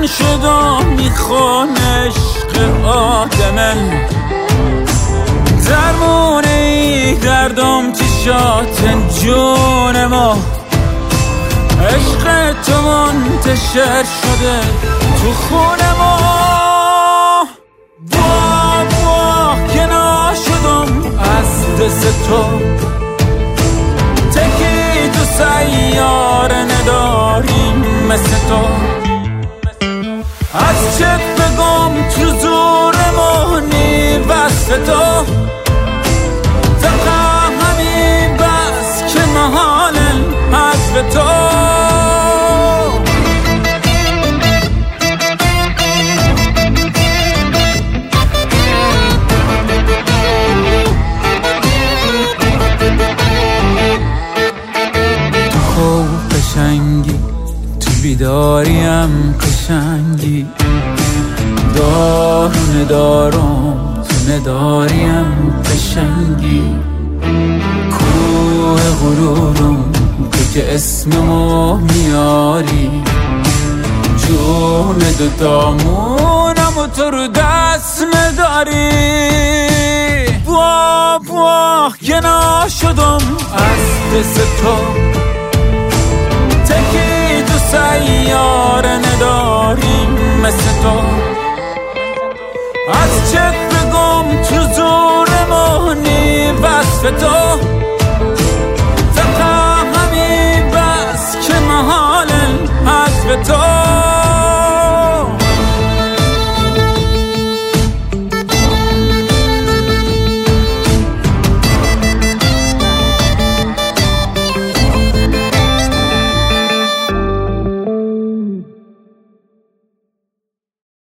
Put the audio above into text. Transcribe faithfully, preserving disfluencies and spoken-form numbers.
شدم میخوان عشق آدمه درمونه ای دردم چشات جون ما عشق تو منتشر شده تو خون ما با با که ناشدم از دست تو تکی تو سیاره نداریم مثل تو از چت بگم تو زور مهنی وصف تو تقا همین بس که محالن حذف تو تو خوب قشنگی تو بیداریم قشنگی دارو ندارم تو نداریم قشنگی کوه غرورم تو که اسممو میاری جون دوتامونم و تو رو دست نداری بوا بوا که ناشدم از دست تو تکی تو سیاره نداریم مثل تو از چت بگم تو زور مهنی وصف تو